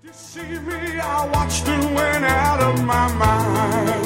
See me, I watched and went out of my mind.